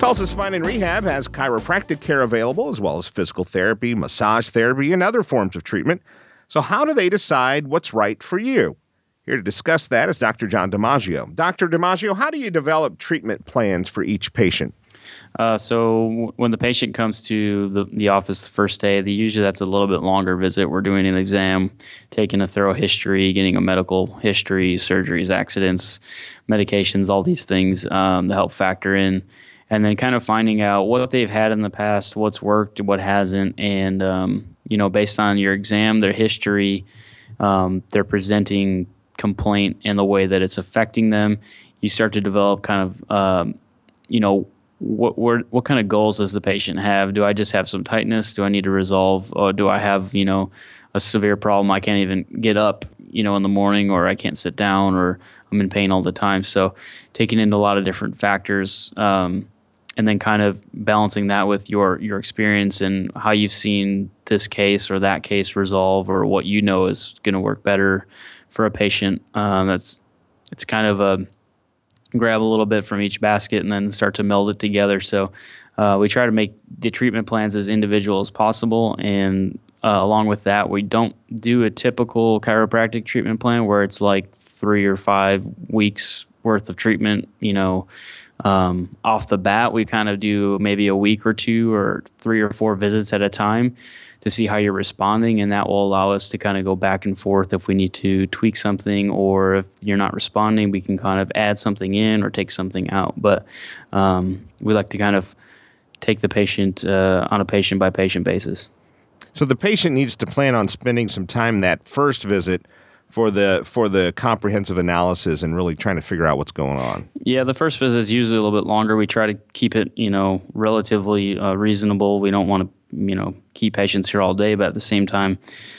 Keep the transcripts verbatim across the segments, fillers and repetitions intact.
Tulsa Spine and Rehab has chiropractic care available, as well as physical therapy, massage therapy, and other forms of treatment. So how do they decide what's right for you? Here to discuss that is Doctor John DiMaggio. Doctor DiMaggio, how do you develop treatment plans for each patient? Uh, so w- when the patient comes to the, the office the first day, the, usually that's a little bit longer visit. We're doing an exam, taking a thorough history, getting a medical history, surgeries, accidents, medications, all these things um, to help factor in. And then kind of finding out what they've had in the past, what's worked, what hasn't. And, um, you know, based on your exam, their history, um, their presenting complaint and the way that it's affecting them, you start to develop kind of, um, you know, what, what what kind of goals does the patient have? Do I just have some tightness? Do I need to resolve? Or do I have, you know, a severe problem? I can't even get up, you know, in the morning, or I can't sit down, or I'm in pain all the time. So taking into a lot of different factors, um, and then kind of balancing that with your, your experience and how you've seen this case or that case resolve, or what you know is going to work better for a patient. Um, that's it's kind of a grab a little bit from each basket and then start to meld it together. So uh, we try to make the treatment plans as individual as possible. And uh, along with that, we don't do a typical chiropractic treatment plan where it's like three or five weeks worth of treatment, you know, um, off the bat. We kind of do maybe a week or two or three or four visits at a time to see how you're responding, and that will allow us to kind of go back and forth if we need to tweak something, or if you're not responding, we can kind of add something in or take something out. But um, we like to kind of take the patient uh, on a patient-by-patient basis. So the patient needs to plan on spending some time that first visit for the for the comprehensive analysis and really trying to figure out what's going on. Yeah, the first visit is usually a little bit longer. We try to keep it, you know, relatively uh, reasonable. We don't want to, you know, keep patients here all day, but at the same time,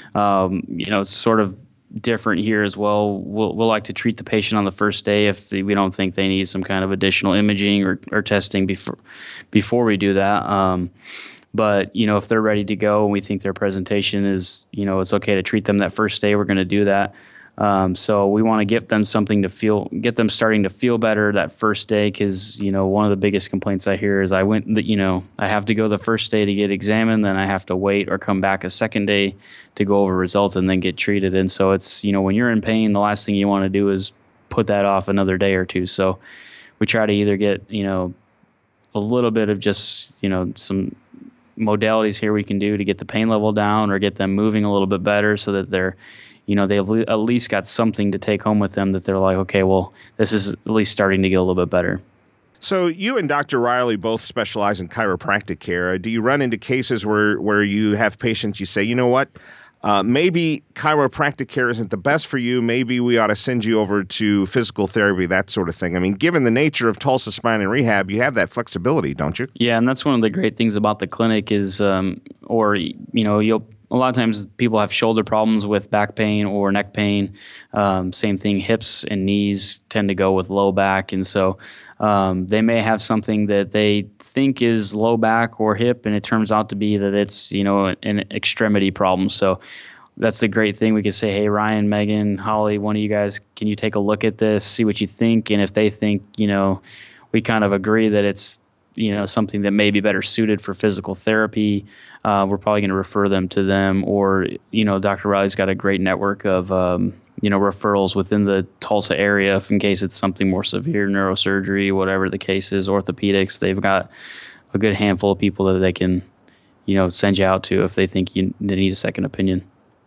um, you know, it's sort of different here as well. We'll, we'll like to treat the patient on the first day if the, we don't think they need some kind of additional imaging or, or testing before before we do that. Um, But, you know, if they're ready to go and we think their presentation is, you know, it's okay to treat them that first day, we're going to do that. Um, so we want to get them something to feel, get them starting to feel better that first day. Cause, you know, one of the biggest complaints I hear is I went, the, you know, I have to go the first day to get examined, then I have to wait or come back a second day to go over results and then get treated. And so it's, you know, when you're in pain, the last thing you want to do is put that off another day or two. So we try to either get, you know, a little bit of just, you know, some modalities here we can do to get the pain level down or get them moving a little bit better so that they're, you know, they've at least got something to take home with them that they're like, okay, well, this is at least starting to get a little bit better. So you and Doctor Riley both specialize in chiropractic care. Do you run into cases where, where you have patients, you say, you know what, uh, maybe chiropractic care isn't the best for you. Maybe we ought to send you over to physical therapy, that sort of thing. I mean, given the nature of Tulsa Spine and Rehab, you have that flexibility, don't you? Yeah, and that's one of the great things about the clinic is, um, or, you know, you'll, a lot of times people have shoulder problems with back pain or neck pain. Um, same thing, hips and knees tend to go with low back. And so um, they may have something that they think is low back or hip, and it turns out to be that it's, you know, an extremity problem. So that's the great thing. We could say, hey, Ryan, Megan, Holly, one of you guys, can you take a look at this, see what you think? And if they think, you know, we kind of agree that it's, you know, something that may be better suited for physical therapy, uh, we're probably going to refer them to them. Or, you know, Doctor Riley's got a great network of, um, you know, referrals within the Tulsa area if in case it's something more severe, neurosurgery, whatever the case is, orthopedics. They've got a good handful of people that they can, you know, send you out to if they think you they need a second opinion.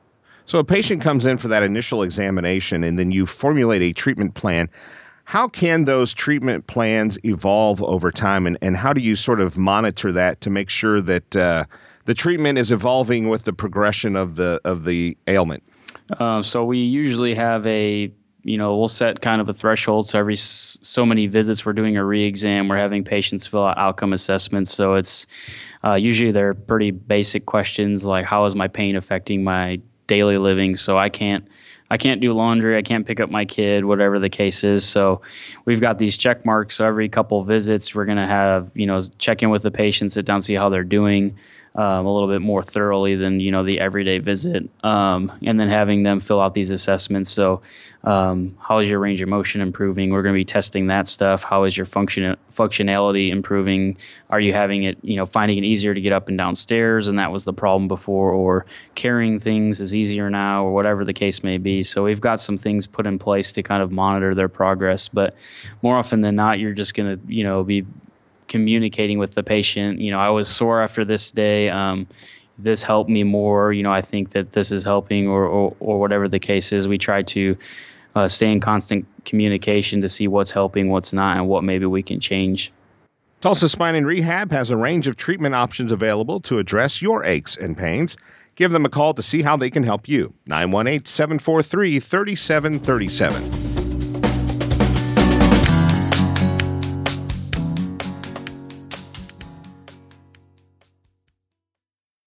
So a patient comes in for that initial examination and then you formulate a treatment plan. How can those treatment plans evolve over time, and, and how do you sort of monitor that to make sure that uh, the treatment is evolving with the progression of the of the ailment? Uh, so we usually have a, you know, we'll set kind of a threshold. So every s- so many visits, we're doing a re-exam. We're having patients fill out outcome assessments. So it's uh, usually they're pretty basic questions like, how is my pain affecting my daily living? So I can't I can't do laundry, I can't pick up my kid, whatever the case is. So we've got these check marks. So every couple of visits, we're going to have, you know, check in with the patient, sit down, see how they're doing. um, a little bit more thoroughly than, you know, the everyday visit. Um, and then having them fill out these assessments. So um, how is your range of motion improving? We're going to be testing that stuff. How is your function functionality improving? Are you having it, you know, finding it easier to get up and down stairs? And that was the problem before, or carrying things is easier now, or whatever the case may be. So we've got some things put in place to kind of monitor their progress. But more often than not, you're just going to, you know, be communicating with the patient. You know, I was sore after this day. Um, this helped me more. You know, I think that this is helping, or, or, or whatever the case is. We try to uh, stay in constant communication to see what's helping, what's not, and what maybe we can change. Tulsa Spine and Rehab has a range of treatment options available to address your aches and pains. Give them a call to see how they can help you. nine one eight, seven four three, three seven three seven.